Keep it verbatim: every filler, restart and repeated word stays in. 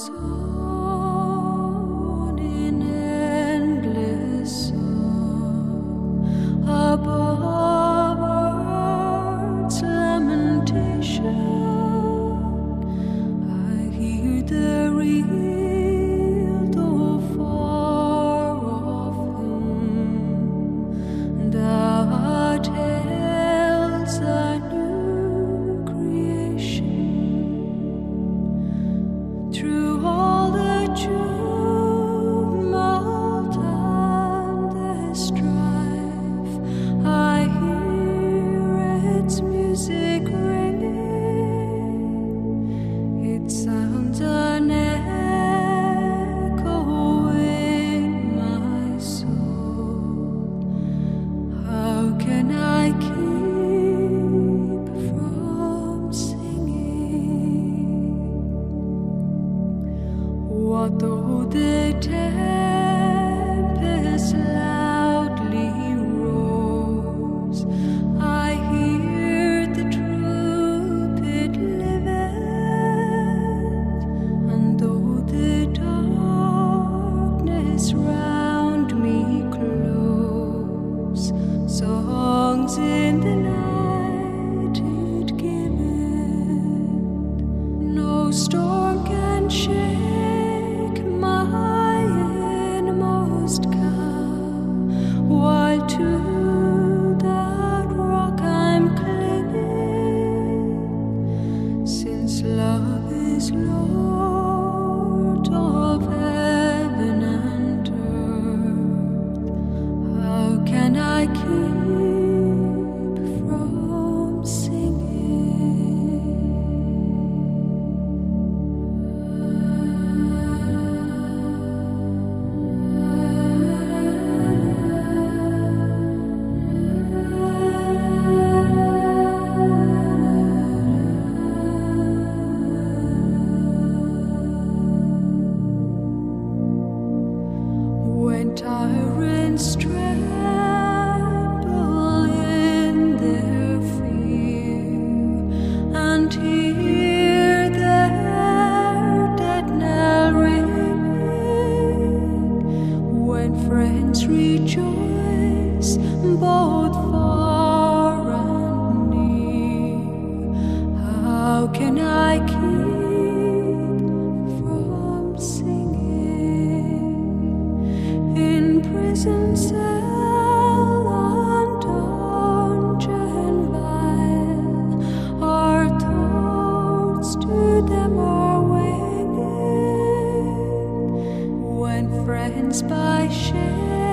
goes on in endless song above earth's lamentation. I hear the real though far off hymn that tells a new creation. Through all the tumult and the strife, I hear its music ringing. It sounds an echo in my soul. How can I keep from singing? What though the tempest loudly roars? I hear the truth it liveth, and though the darkness round me close, songs in the night it giveth. No storm can shake my inmost calm, while to that rock I'm clinging. Since love is Lord of heaven and earth, how can I keep from when tyrants tremble in their fear and hear their dead knell ringing, when friends rejoice both far and near, how can I keep from singing? In prison cell and dungeon vile, our thoughts to them are winging, when friends by shame